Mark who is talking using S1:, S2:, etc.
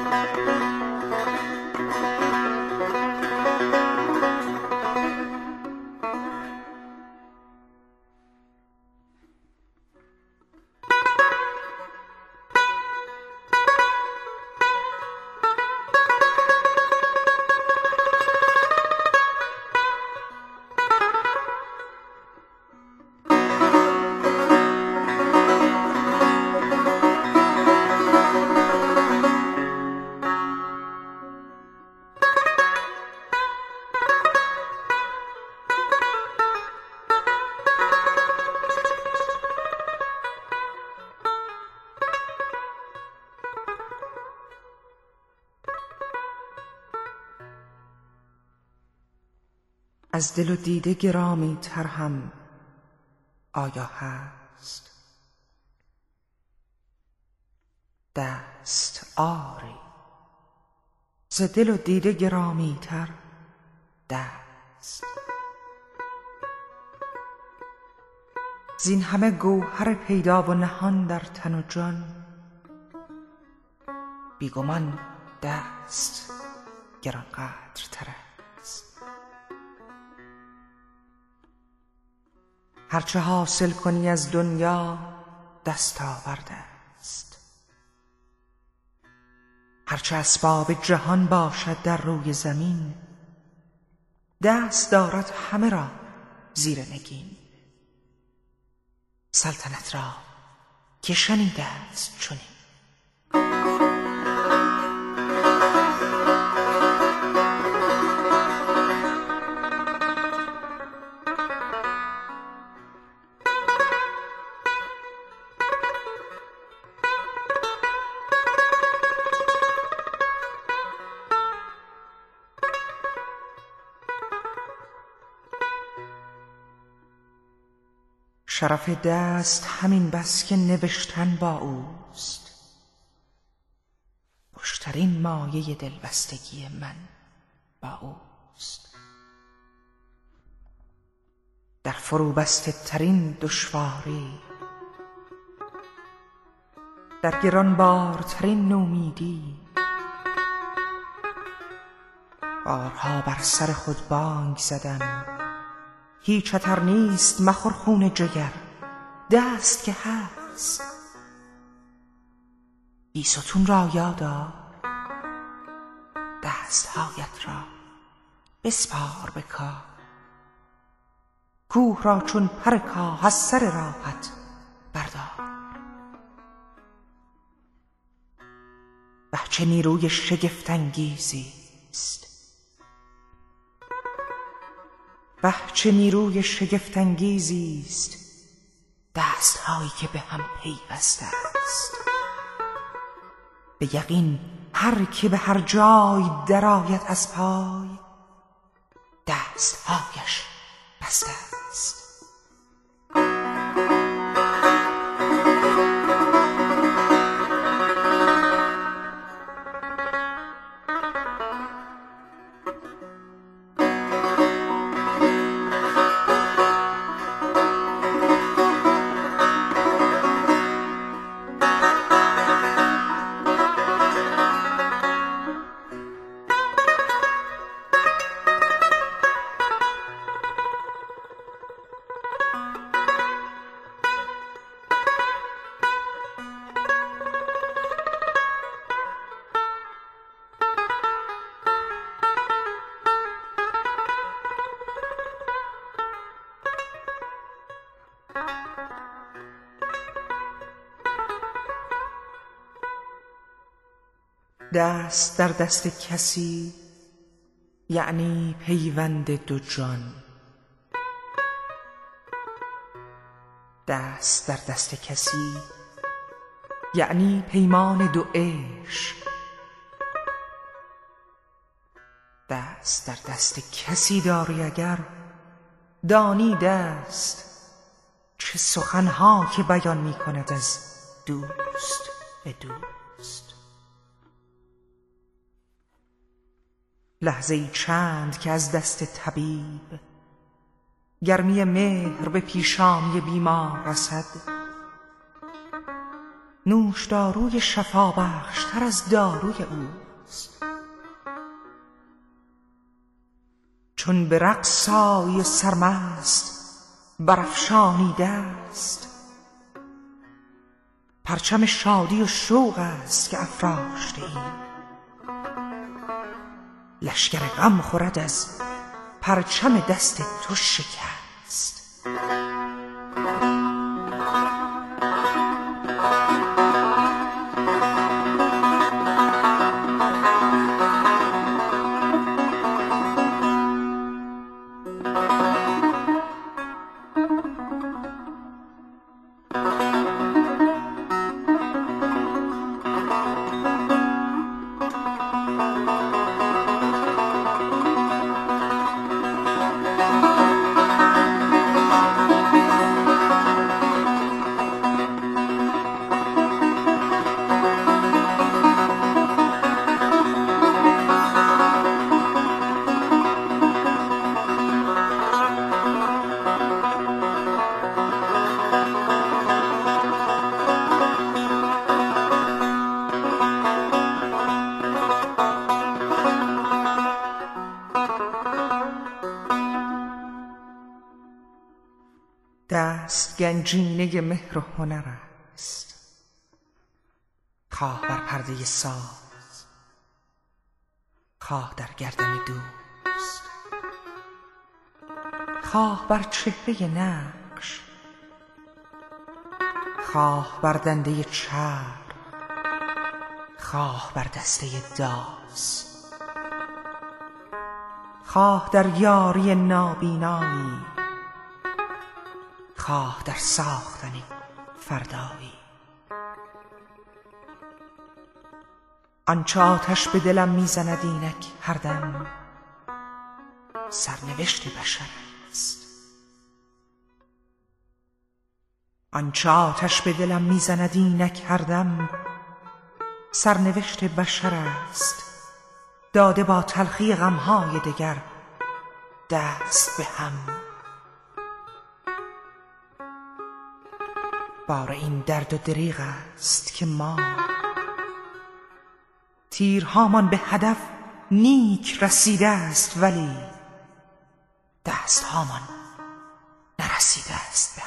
S1: از دل و دیده گرامی تر هم آیا هست؟ دست آری ز دل و دیده گرامی تر دست. زین همه گوهر پیدا و نهان در تن و جان، بیگمان دست گرانقدرتر است. هرچه حاصل کنی از دنیا دست آورده است، هرچه اسباب جهان باشد در روی زمین، دست دارد همه را زیر نگین. سلطنت را که شنیده است چنین. شرف دست همین بس که نوشتن با اوست، خوشترین مایه دلبستگی من با اوست. در فروبسته ترین دشواری، در گرانبارترین نومیدی، بارها بر سر خود بانگ زدم هیچ خطر نیست مخور خون جگر، دست که هست. بیستون را یادا دستهایت را بسپار به کار، کوه را چون پر کاه از سر راهت بردار. وه چه نیروی شگفت انگیزی است، وه چه نیروی شگفت انگیزی است دست‌هایی که به هم پیوسته است. به یقین هر که به هر جای درآید از پای، دست‌هایش بسته است. دست در دست کسی یعنی پیوند دو جان، دست در دست کسی یعنی پیمان دو عشق. دست در دست کسی داری اگر دانی دست چه سخنها که بیان می کند از دوست به دوست. لحظه‌ای چند که از دست طبیب گرمی مهر به پیشانی بیمار رسد، نوشداروی شفابخشتر از داروی اوست. چون به رقص آیی سرمست برافشانیده است، پرچم شادی و شوق است که افراشته ای. لشکر غم خورد از پرچم دست تو شکست. دست گنجینه مهر و هنر است، خواه بر پرده ساز، خواه در گردن دوست، خواه بر چهره نقش، خواه بر دنده چرب، خواه بر دسته داس، خواه در یاری نابینایی، خواه در ساختن فردایی. آنچه آتش به دلم میزند اینک هر دم سرنوشت بشر است. آنچه آتش به دلم میزند اینک هر دم سرنوشت بشر است. داده با تلخی غمهای دگر دست به هم. بار این درد و دریغ است که ما تیرهامان به هدف نیک رسیده است، ولی دستهامان نرسیده است به